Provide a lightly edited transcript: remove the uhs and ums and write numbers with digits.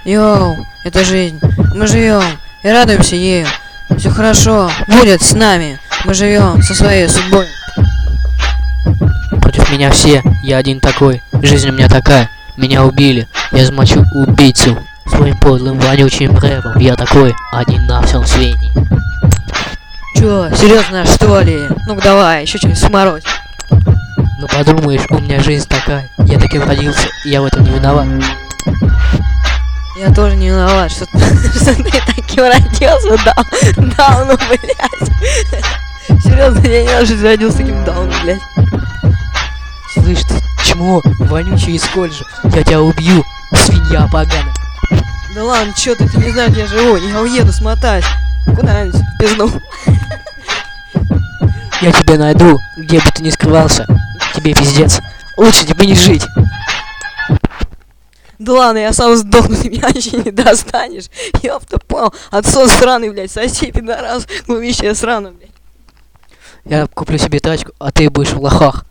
Йоу, это жизнь. Мы живем и радуемся ею. Все хорошо будет с нами. Мы живем со своей судьбой. Против меня все, я один такой. Жизнь у меня такая. Меня убили, я замочу убийцу. Своим подлым вонючим рэпом я такой, один на всем свете. Чё, серьезно что ли? Ну-ка давай, еще что-нибудь сморозь. Ну подумаешь, у меня жизнь такая. Я таким родился, я в этом не виноват. Я тоже не виноват, что ты таким родился, даун, ну блядь. Серьезно, я не даже родился таким дауном, блядь. Слышь ты, чмо, вонючий из колледжа, я тебя убью, свинья поганая. Да ладно, чё ты не знаешь, где я живу, я уеду смотать. Куда-нибудь в пизду. Я тебя найду, где бы ты ни скрывался. Тебе пиздец. Лучше тебе не жить. Да ладно, я сам сдохну, ты меня вообще не достанешь. Ёпта пал, отсос сраный, блядь, соси, пидорас, глумищая сраная, блядь. Я куплю себе тачку, а ты будешь в лохах.